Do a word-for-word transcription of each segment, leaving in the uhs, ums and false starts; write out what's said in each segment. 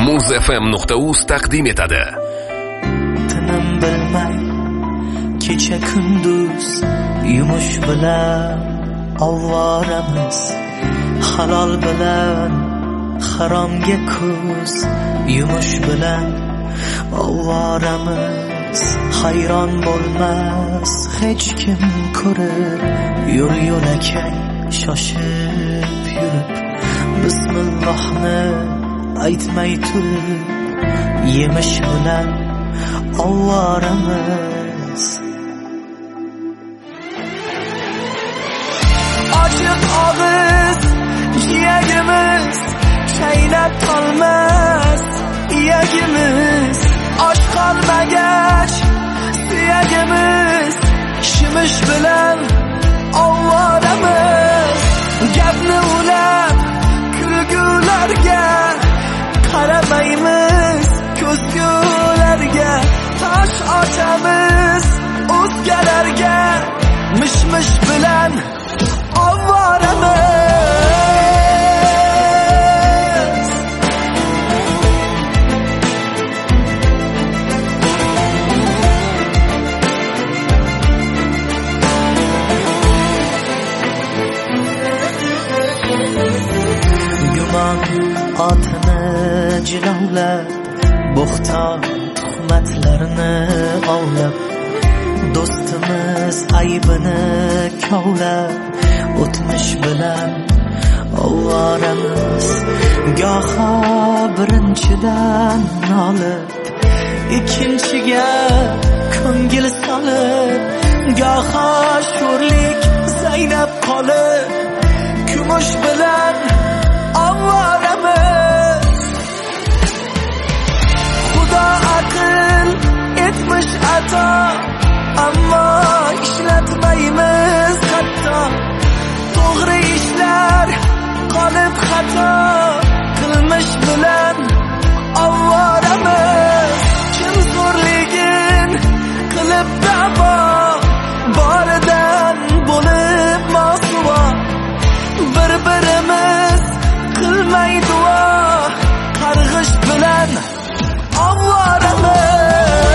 muz f m nuqta uz taqdim etadi. Tinim bilmay kecha kunduz yumush bilan ovvoramiz, halol bilan haromga ko'z yumush bilan ovvoramiz. Hayron bo'lmas hech kim ko'rib, yo'l yo'lakay shoshib yurib, bismillohni aytmay turib, yemish bilan ovvoramiz. Ochiq og'iz iyagimiz chaynab qolmas, iyagimiz och qolmagach suyagimiz shimish bilan ovvoramiz. Gapni ulab kulgularga qaramaymiz, ko'zgularga tosh ochamiz, o'zgalarga mish-mish bilan ovvoramiz. Gumon otini jilovlab, bo'xton tuhmatlarni ovlab, do'stimiz aybini kovlab, o'tmish bilan ovvoramiz. Goho birinchidan nolib, ikkinchiga ko'ngil solib, goho sho'rlik zaynab qolib, kumush bilan ovvoramiz. Xudo aql etmish ato, ammo ishlatmaymiz hatto. To'g'ri ishlar qolib xato, qilmish bilan ovvoramiz. Kim zo'rligin qilib da'vo, boridan bo'lib mosuvo, bir-birimiz qilmay duo, qarg'ish bilan ovvoramiz.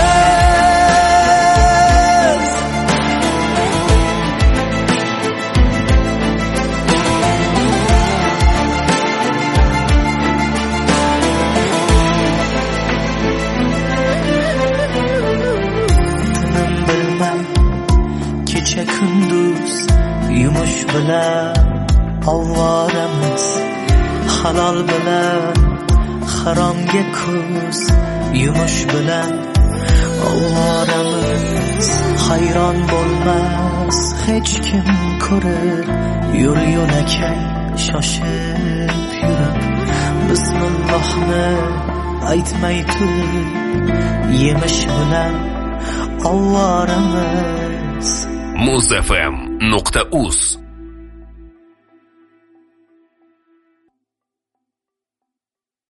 Tinim bilmay kecha kunduz yumush bilan ovvoramiz. Halol bilan haromga ko'z yumush bilan ovvoramiz. Hayron bo'lmas hech kim ko'rib, yo'l yo'lakay shoshib yurib, bismillohni aytmay turib, yemish bilan ovvoramiz. muz f m nuqta uz